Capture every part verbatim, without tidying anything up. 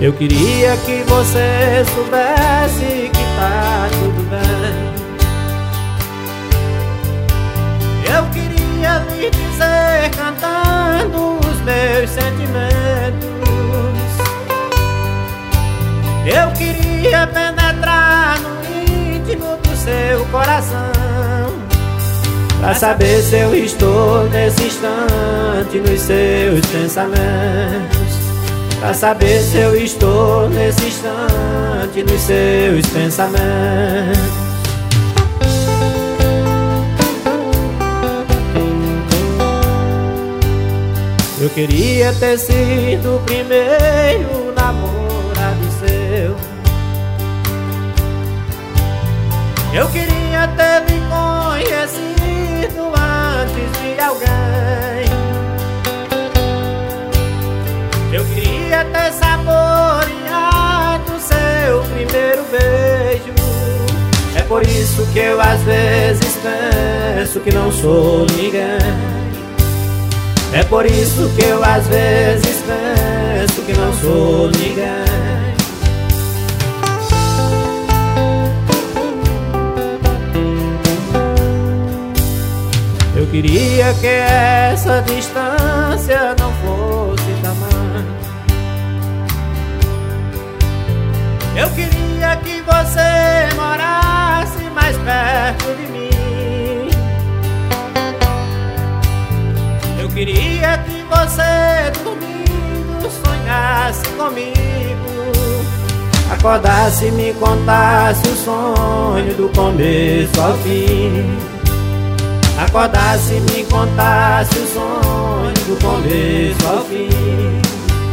Eu queria que você soubesse que tá tudo bem. Eu queria lhe dizer cantando os meus sentimentos. Eu queria penetrar no íntimo do seu coração, pra saber se eu estou nesse instante nos seus pensamentos. Pra saber se eu estou nesse instante nos seus pensamentos. Eu queria ter sido o primeiro namorado seu. Eu queria ter me conhecido antes de alguém. Eu queria ter saboreado seu primeiro beijo. É por isso que eu às vezes penso que não sou ninguém. É por isso que eu às vezes penso que não sou ninguém. Eu queria que essa distância não fosse tamanho. Eu queria que você morasse mais perto de mim. Eu queria que você dormindo sonhasse comigo, acordasse e me contasse o sonho do começo ao fim. Acordasse e me contasse o sonho do começo ao fim.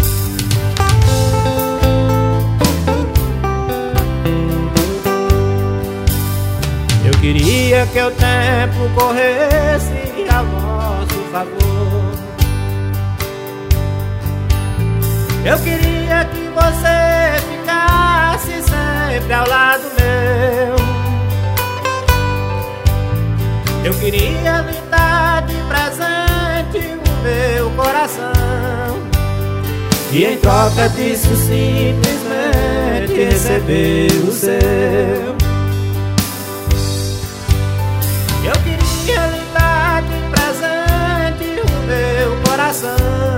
Eu queria que o tempo corresse a nosso favor. Eu queria que você ficasse sempre ao lado meu. Eu queria lhe dar de presente o meu coração, e em troca disso simplesmente receber o seu. Eu queria lhe dar de presente o meu coração,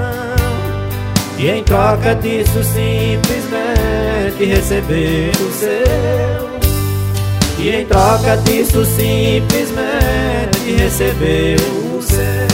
e em troca disso simplesmente receber o seu. E em troca disso simplesmente receber o seu.